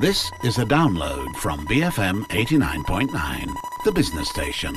This is a download from BFM 89.9, the business station.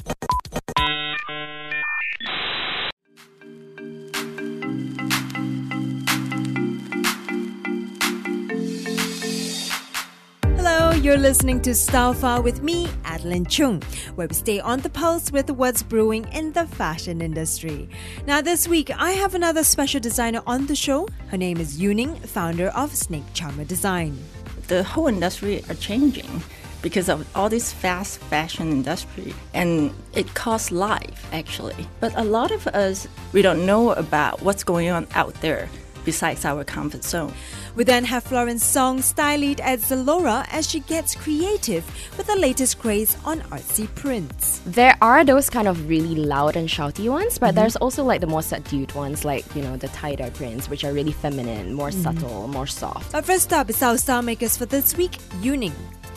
Hello, you're listening to Style File with me, Adeline Chung, where we stay on the pulse with what's brewing in the fashion industry. Now this week, I have another special designer on the show. Her name is Yuning, founder of Snake Charmer Design. The whole industry are changing because of all this fast fashion industry, and it costs life actually. But a lot of us, we don't know about what's going on out there besides our comfort zone. We then have Florence Song, style lead at Zalora, as she gets creative with the latest craze on artsy prints. There are those kind of really loud and shouty ones, but there's also like the more subdued ones, like, you know, the tie-dye prints, which are really feminine, more subtle, more soft. But first up is our style makers for this week, Yuning.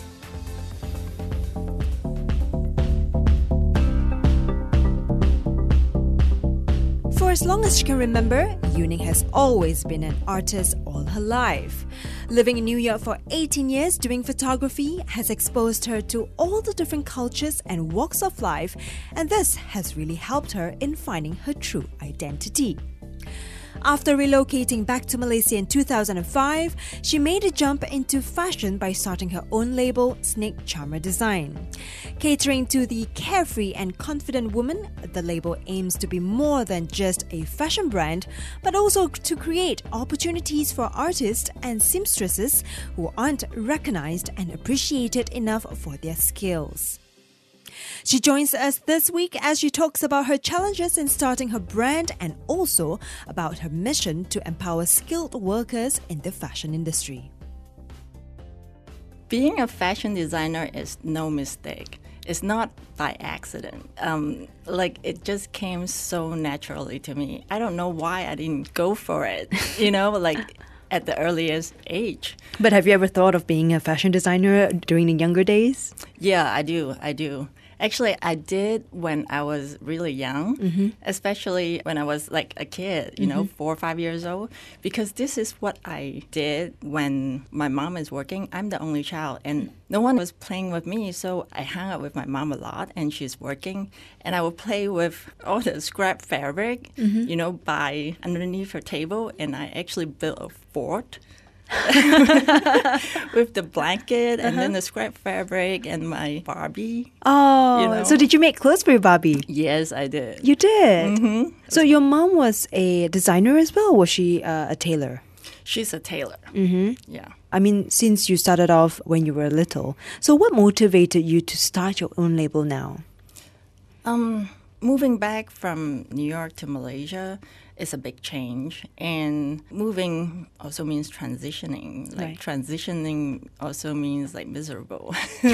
For as long as she can remember, Yuning has always been an artist all her life. Living in New York for 18 years doing photography has exposed her to all the different cultures and walks of life, and this has really helped her in finding her true identity. After relocating back to Malaysia in 2005, she made a jump into fashion by starting her own label, Snake Charmer Design. Catering to the carefree and confident woman, the label aims to be more than just a fashion brand, but also to create opportunities for artists and seamstresses who aren't recognized and appreciated enough for their skills. She joins us this week as she talks about her challenges in starting her brand and also about her mission to empower skilled workers in the fashion industry. Being a fashion designer is no mistake. It's not by accident. It just came so naturally to me. I don't know why I didn't go for it, at the earliest age. But have you ever thought of being a fashion designer during the younger days? Yeah, I do. Actually, I did when I was really young, especially when I was like a kid, 4 or 5 years old, because this is what I did when my mom is working. I'm the only child, and no one was playing with me, so I hung out with my mom a lot, and she's working, and I would play with all the scrap fabric, by underneath her table, and I actually built a fort. With the blanket and then the scrap fabric and my Barbie. Oh, so did you make clothes for your Barbie? Yes, I did. You did? So your mom was a designer as well, or was she a tailor? She's a tailor. Yeah. I mean, since you started off when you were little, so what motivated you to start your own label now? Moving back from New York to Malaysia is a big change, and moving also means transitioning. Transitioning also means miserable.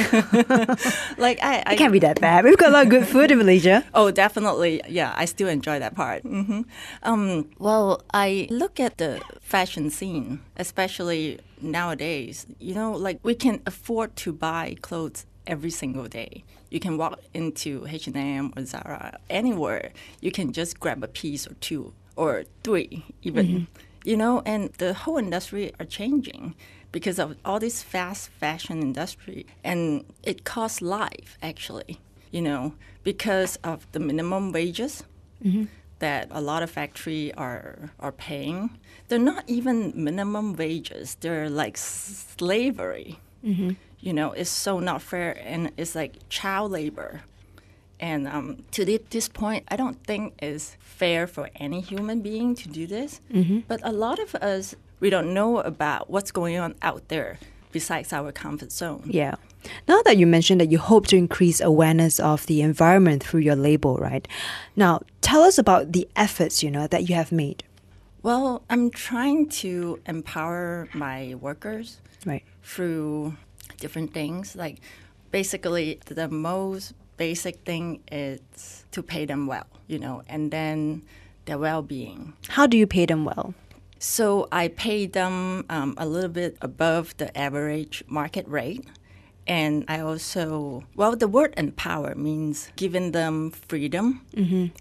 It can't be that bad. We've got a lot of good food in Malaysia. Oh, definitely. Yeah, I still enjoy that part. Well, I look at the fashion scene, especially nowadays. We can afford to buy clothes every single day. You can walk into H&M or Zara, anywhere. You can just grab a piece or two or three even, and the whole industry are changing because of all this fast fashion industry, and it costs life actually, because of the minimum wages that a lot of factory are paying. They're not even minimum wages. They're like slavery. It's so not fair, and it's like child labor. And to this point, I don't think it's fair for any human being to do this. But a lot of us, we don't know about what's going on out there besides our comfort zone. Yeah. Now that you mentioned that you hope to increase awareness of the environment through your label, right? Now, tell us about the efforts, that you have made. Well, I'm trying to empower my workers through different things. Like, basically, the most basic thing is to pay them well, and then their well-being. How do you pay them well? So I pay them a little bit above the average market rate. And I also, the word empower means giving them freedom,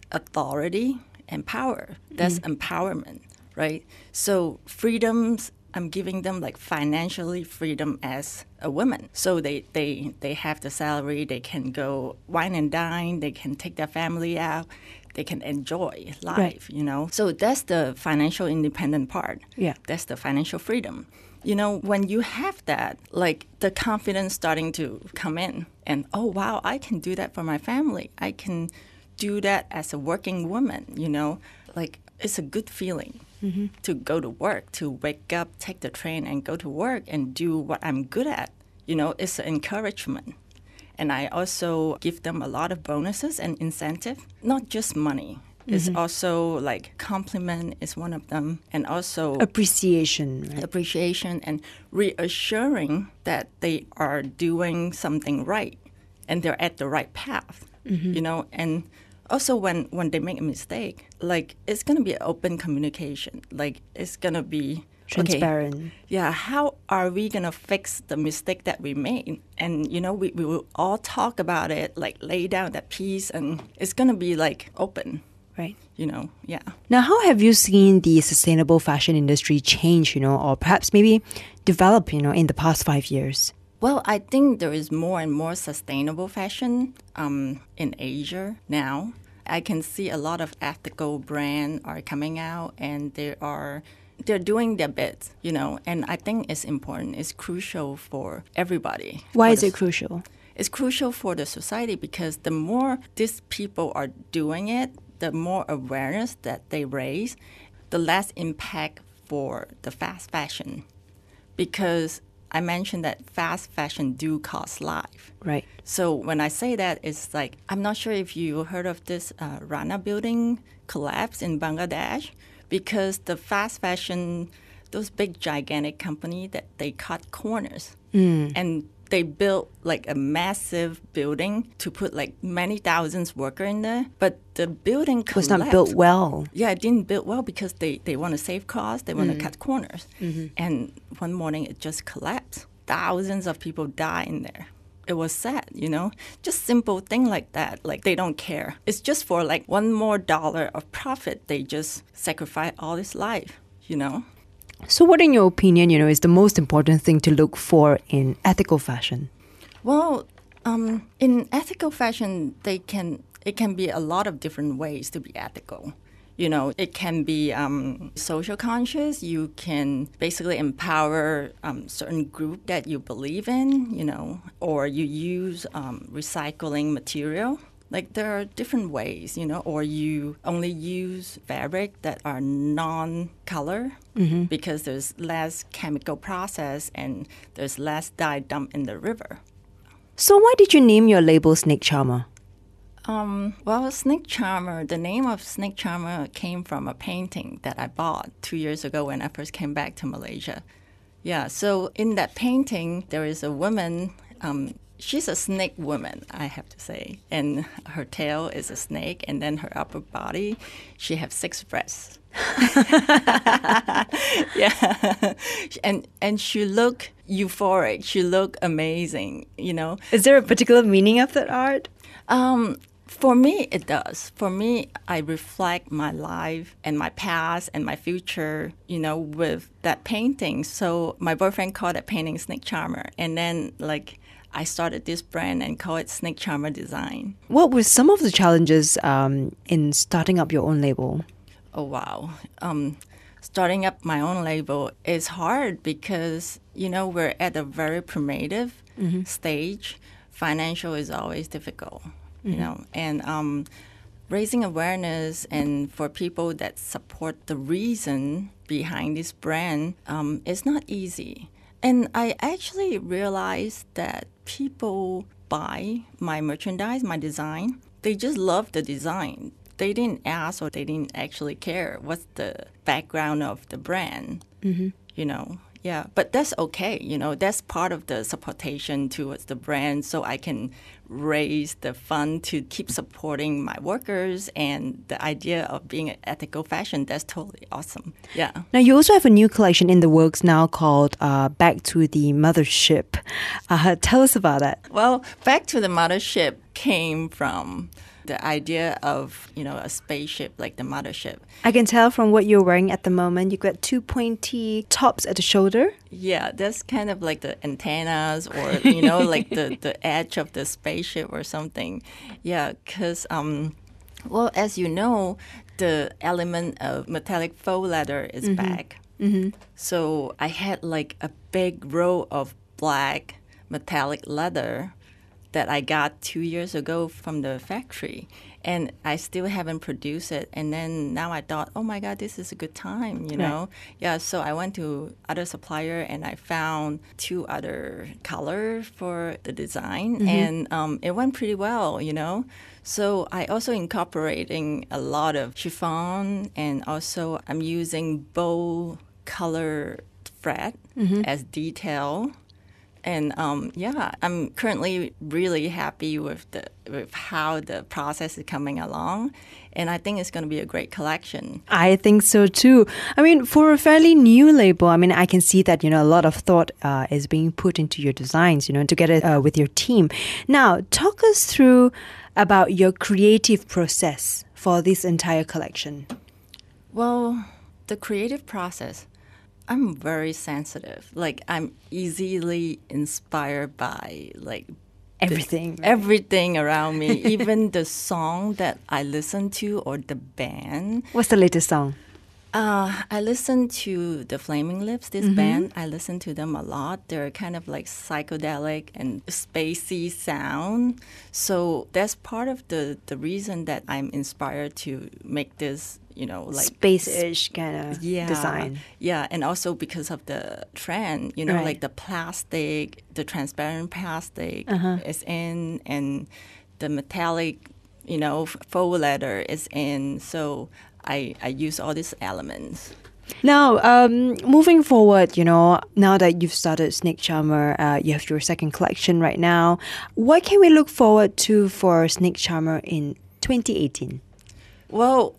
authority, and power. That's empowerment, right? So freedoms I'm giving them like financially freedom as a woman. So they have the salary, they can go wine and dine, they can take their family out, they can enjoy life, Right. you know. So that's the financial independent part. Yeah. That's the financial freedom. You know, when you have that, like the confidence starting to come in and, oh, wow, I can do that for my family. I can do that as a working woman, you know, like it's a good feeling to go to work, to wake up, take the train and go to work and do what I'm good at. You know, it's an encouragement. And I also give them a lot of bonuses and incentive, not just money. It's also like compliment is one of them, and also Appreciation, right? appreciation and reassuring that they are doing something right and they're at the right path, you know. And also when they make a mistake, like it's going to be open communication. Like it's going to be Transparent. Okay, yeah, how are we going to fix the mistake that we made? And, you know, we will all talk about it, like lay down that piece, and it's going to be like open. Right. You know, yeah. Now, how have you seen the sustainable fashion industry change, you know, or perhaps maybe develop, you know, in the past 5 years? Well, I think there is more and more sustainable fashion in Asia now. I can see a lot of ethical brands are coming out, and they're doing their bit, you know, and I think it's important. It's crucial for everybody. Why is it crucial? It's crucial for the society because the more these people are doing it, the more awareness that they raise, the less impact for the fast fashion. Because I mentioned that fast fashion do cost life. Right. So when I say that, it's like, I'm not sure if you heard of this Rana building collapse in Bangladesh, because the fast fashion, those big gigantic company that they cut corners and they built like a massive building to put like many thousands workers in there, but the building It was collapsed. not built well. Yeah, it didn't build well because they want to save costs, they want to cut corners. And one morning it just collapsed. Thousands of people died in there. It was sad, you know? Just simple thing like that. Like they don't care. It's just for like $1 more of profit. They just sacrifice all this life, you know? So what, in your opinion, you know, is the most important thing to look for in ethical fashion? Well, in ethical fashion, it can be a lot of different ways to be ethical. You know, it can be social conscious. You can basically empower certain group that you believe in, you know, or you use recycling material. Like there are different ways, you know, or you only use fabric that are non-color because there's less chemical process and there's less dye dumped in the river. So why did you name your label Snake Charmer? Well, Snake Charmer, the name of Snake Charmer came from a painting that I bought 2 years ago when I first came back to Malaysia. Yeah, so in that painting, there is a woman, she's a snake woman, I have to say, and her tail is a snake, and then her upper body, she has 6 breasts. Yeah, and she look euphoric, she look amazing, you know. Is there a particular meaning of that art? For me, it does. For me, I reflect my life and my past and my future, you know, with that painting. So my boyfriend called that painting Snake Charmer. And then, like, I started this brand and called it Snake Charmer Design. What were some of the challenges in starting up your own label? Oh, wow. Starting up my own label is hard because, you know, we're at a very primitive stage. Financial is always difficult, you know, and raising awareness and for people that support the reason behind this brand is not easy. And I actually realized that people buy my merchandise, my design, they just love the design. They didn't ask or they didn't actually care what's the background of the brand, you know. Yeah, but that's okay, you know, that's part of the supportation towards the brand so I can raise the fund to keep supporting my workers and the idea of being an ethical fashion, that's totally awesome. Yeah. Now, you also have a new collection in the works now called Back to the Mothership. Tell us about that. Well, Back to the Mothership came from the idea of, a spaceship, like the mothership. I can tell from what you're wearing at the moment, you've got two pointy tops at the shoulder. Yeah, that's kind of like the antennas or, like the edge of the spaceship or something. Yeah, because, well, as you know, the element of metallic faux leather is back. So I had like a big row of black metallic leather that I got 2 years ago from the factory. And I still haven't produced it. And then now I thought, oh my God, this is a good time, know? Yeah, so I went to other supplier and I found 2 other colors for the design. And it went pretty well, So I also incorporating a lot of chiffon, and also I'm using bold color thread as detail. And I'm currently really happy with how the process is coming along, and I think it's going to be a great collection. I think so too. I mean, for a fairly new label, I can see that a lot of thought is being put into your designs, together with your team. Now, talk us through about your creative process for this entire collection. Well, the creative process. I'm very sensitive. Like, I'm easily inspired by, like, everything. Everything around me. Even the song that I listen to or the band. What's the latest song? I listen to the Flaming Lips, this band. I listen to them a lot. They're kind of like psychedelic and spacey sound. So that's part of the reason that I'm inspired to make this, like space-ish kind of design. Yeah, and also because of the trend, like the plastic, the transparent plastic is in, and the metallic, faux leather is in. So I use all these elements. Now, moving forward, now that you've started Snake Charmer, you have your second collection right now. What can we look forward to for Snake Charmer in 2018? Well,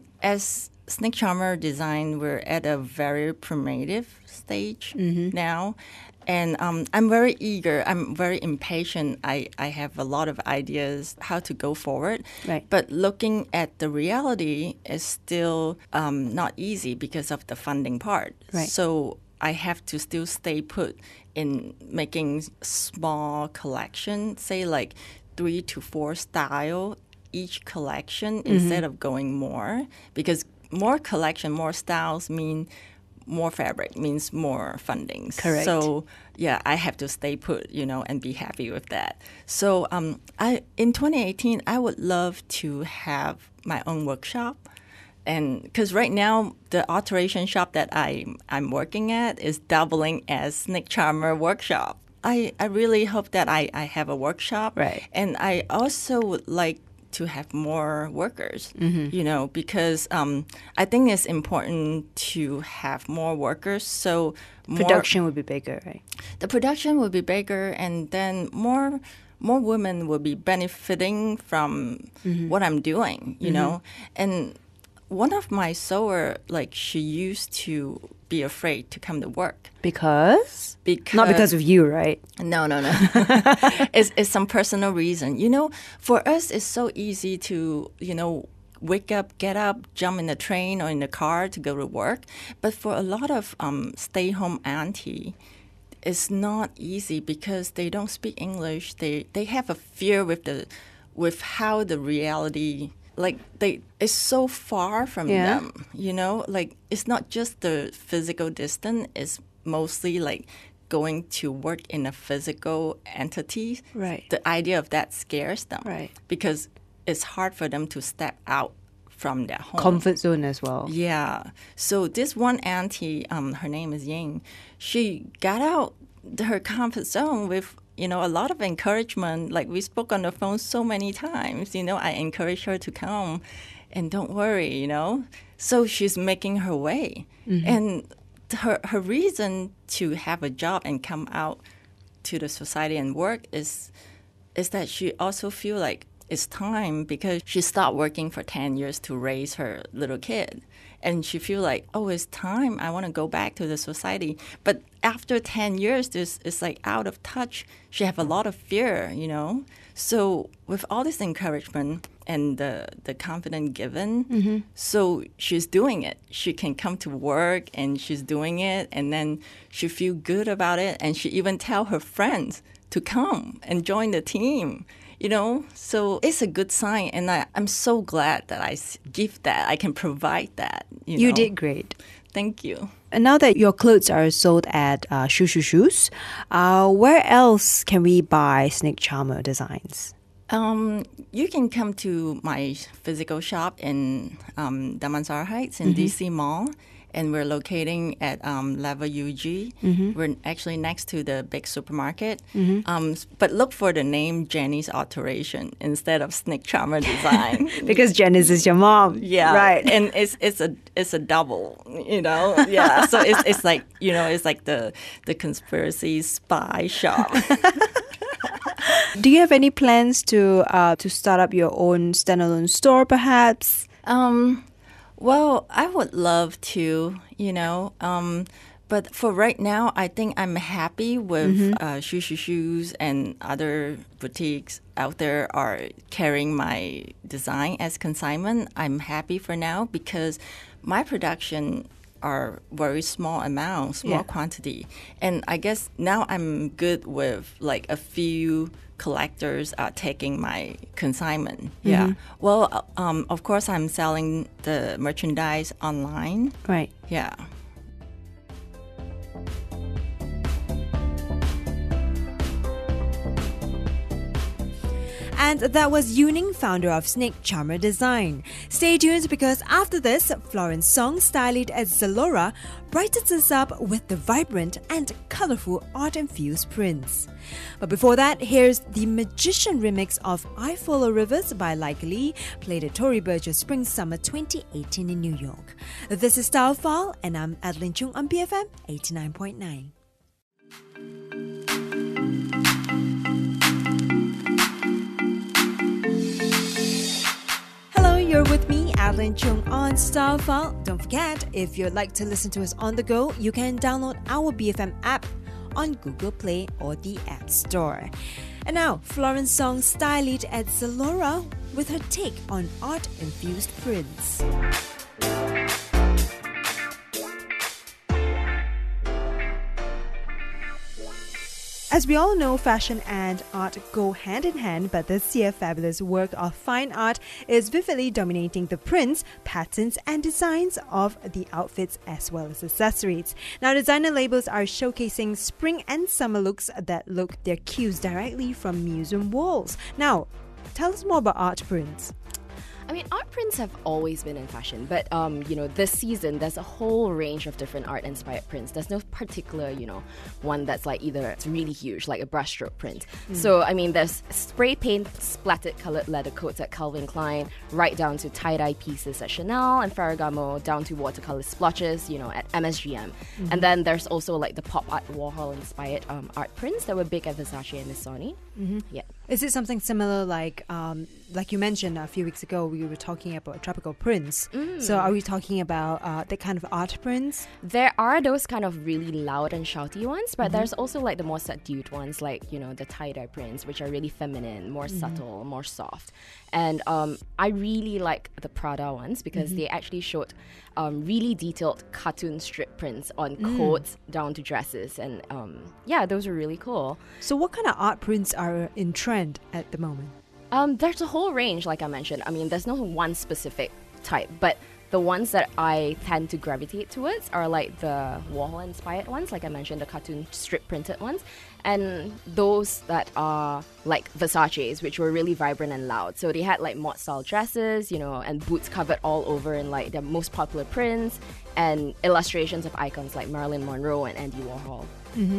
as Snake Charmer design, we're at a very primitive stage now. And I'm very eager. I'm very impatient. I have a lot of ideas how to go forward. Right. But looking at the reality is still not easy because of the funding part. Right. So I have to still stay put in making small collection, say like 3 to 4 style each collection instead of going more. Because more collection, more styles mean more fabric means more fundings. Correct. So, yeah, I have to stay put, and be happy with that. So, in 2018, I would love to have my own workshop. And because right now, the alteration shop that I'm working at is doubling as Snake Charmer workshop. I really hope that I have a workshop. Right. And I also would like to have more workers, because I think it's important to have more workers. So production would be bigger, right? The production will be bigger, and then more women will be benefiting from what I'm doing, And one of my sewer, like, she used to be afraid to come to work. Because? Not because of you, right? No. It's some personal reason. For us, it's so easy to, wake up, get up, jump in the train or in the car to go to work. But for a lot of stay-home auntie, it's not easy because they don't speak English. They have a fear with how the reality, like, it's so far from them, like, it's not just the physical distance, it's mostly like going to work in a physical entity. Right. The idea of that scares them. Right. Because it's hard for them to step out from their home. Comfort zone as well. Yeah. So this one auntie, her name is Ying, she got out her comfort zone with a lot of encouragement. Like, we spoke on the phone so many times, I encouraged her to come and don't worry, So she's making her way. And her reason to have a job and come out to the society and work is that she also feel like it's time, because she stopped working for 10 years to raise her little kid. And she feel like, oh, it's time. I want to go back to the society. But after 10 years, it's like out of touch. She have a lot of fear, So with all this encouragement, and the confidence given. So she's doing it. She can come to work and she's doing it, and then she feel good about it, and she even tell her friends to come and join the team. So it's a good sign, and I'm so glad that I give that. I can provide that. You did great. Thank you. And now that your clothes are sold at Shoes, where else can we buy Snake Charmer designs? You can come to my physical shop in Damansara Heights in DC Mall, and we're locating at level UG. We're actually next to the big supermarket. But look for the name Janice Alteration instead of Snake Charmer Design. Because Janice is your mom. Yeah, right. And it's a double, Yeah, so it's like it's like the conspiracy spy shop. Do you have any plans to start up your own standalone store, perhaps? Well, I would love to, but for right now, I think I'm happy with Shoes and other boutiques out there are carrying my design as consignment. I'm happy for now because my production are very small amount, small quantity. And I guess now I'm good with like a few collectors are taking my consignment. Yeah. Well, of course, I'm selling the merchandise online. Right. Yeah. And that was Yuning, founder of Snake Charmer Design. Stay tuned because after this, Florence Song, styled as Zalora, brightens us up with the vibrant and colorful art-infused prints. But before that, here's the Magician remix of I Follow Rivers by Like Lee, played at Tory Burgess Spring Summer 2018 in New York. This is Style File, and I'm Adeline Chung on BFM 89.9. You're with me, Adeline Chung, on Style File. Don't forget, if you'd like to listen to us on the go, you can download our BFM app on Google Play or the App Store. And now, Florence Song, styled at Zalora, with her take on art-infused prints. As we all know, fashion and art go hand in hand, but this year, fabulous work of fine art is vividly dominating the prints, patterns, and designs of the outfits as well as accessories. Now, designer labels are showcasing spring and summer looks that look their cues directly from museum walls. Now, tell us more about art prints. I mean, art prints have always been in fashion, but this season there's a whole range of different art-inspired prints. There's no particular, one that's like either it's really huge, like a brushstroke print. So I mean, there's spray paint splattered colored leather coats at Calvin Klein, right down to tie-dye pieces at Chanel and Ferragamo, down to watercolor splotches, at MSGM. And then there's also like the pop art Warhol-inspired art prints that were big at Versace and Missoni. Yeah. Is it something similar like you mentioned a few weeks ago, we were talking about tropical prints. So are we talking about that kind of art prints? There are those kind of really loud and shouty ones, but there's also like the more subdued ones, like, the tie-dye prints, which are really feminine, more subtle, more soft. And I really like the Prada ones because they actually showed really detailed cartoon strip prints on coats down to dresses. And those are really cool. So what kind of art prints are in trend at the moment? There's a whole range, like I mentioned. I mean, there's no one specific type, but the ones that I tend to gravitate towards are like the Warhol-inspired ones, like I mentioned, the cartoon strip-printed ones, and those that are like Versace's, which were really vibrant and loud. So they had like mod-style dresses, and boots covered all over in like their most popular prints, and illustrations of icons like Marilyn Monroe and Andy Warhol.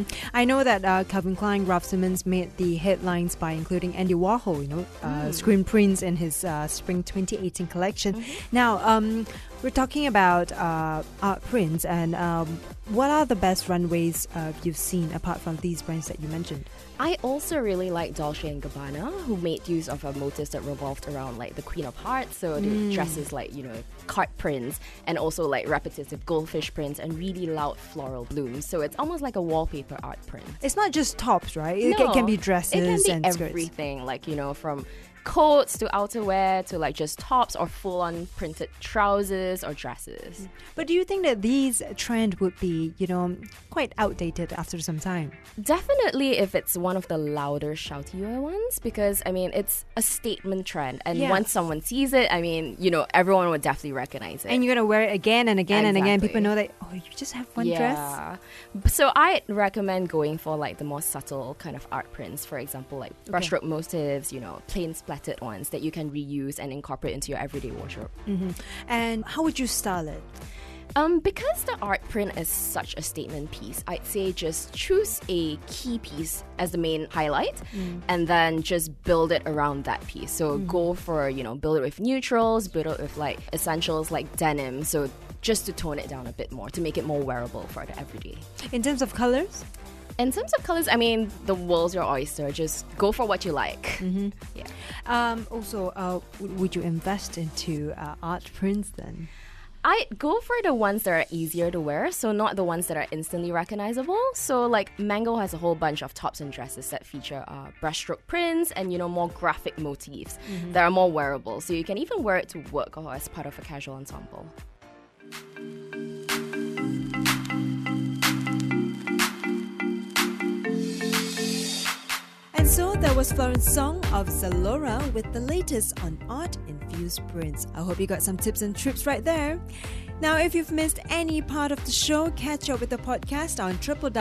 I know that Calvin Klein, Ralph Simmons made the headlines by including Andy Warhol, screen prints in his Spring 2018 collection. Now, we're talking about art prints, and what are the best runways you've seen apart from these brands that you mentioned? I also really like Dolce & Gabbana, who made use of motifs that revolved around like the Queen of Hearts, so the dresses like, card prints, and also like repetitive goldfish prints and really loud floral blooms. So it's almost like a wallpaper art print. It's not just tops, right? It can be dresses and it can be skirts. everything, like, from coats to outerwear to like just tops or full-on printed trousers or dresses. But do you think that these trend would be, quite outdated after some time? Definitely if it's one of the louder, shoutier ones, because it's a statement trend, and once someone sees it, everyone would definitely recognize it. And you're gonna wear it again and again and again. Exactly. People know that you just have one dress. So I recommend going for like the more subtle kind of art prints, for example, like brushstroke motifs, plain splattered ones that you can reuse and incorporate into your everyday wardrobe. And how would you style it? Because the art print is such a statement piece, I'd say just choose a key piece as the main highlight and then just build it around that piece. So go for, build it with neutrals, build it with like essentials like denim. So just to tone it down a bit more, to make it more wearable for the everyday. In terms of colors? In terms of colors, the world's your oyster. Just go for what you like. Yeah. Also, would you invest into art prints then? I'd go for the ones that are easier to wear, so not the ones that are instantly recognizable. So like Mango has a whole bunch of tops and dresses that feature brushstroke prints and more graphic motifs that are more wearable. So you can even wear it to work or as part of a casual ensemble. And so that was Florence Song of Zalora with the latest on art-infused prints. I hope you got some tips and tricks right there. Now, if you've missed any part of the show, catch up with the podcast on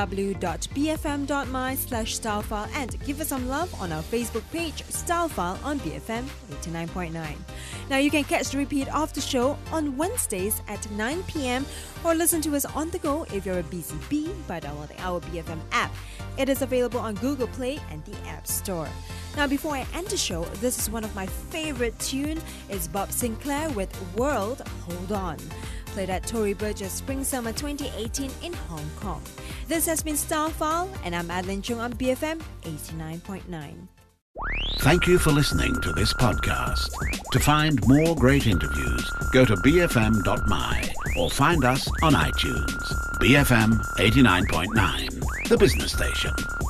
www.bfm.my/stylefile and give us some love on our Facebook page, Stylefile on BFM 89.9. Now, you can catch the repeat of the show on Wednesdays at 9 p.m. or listen to us on the go if you're a busy bee by downloading our BFM app. It is available on Google Play and the App Store. Now, before I end the show, this is one of my favorite tunes. It's Bob Sinclair with World Hold On, played at Tory Burgess Spring Summer 2018 in Hong Kong. This has been Stylefile, and I'm Adeline Chung on BFM 89.9. Thank you for listening to this podcast. To find more great interviews, go to bfm.my or find us on iTunes. BFM 89.9, the business station.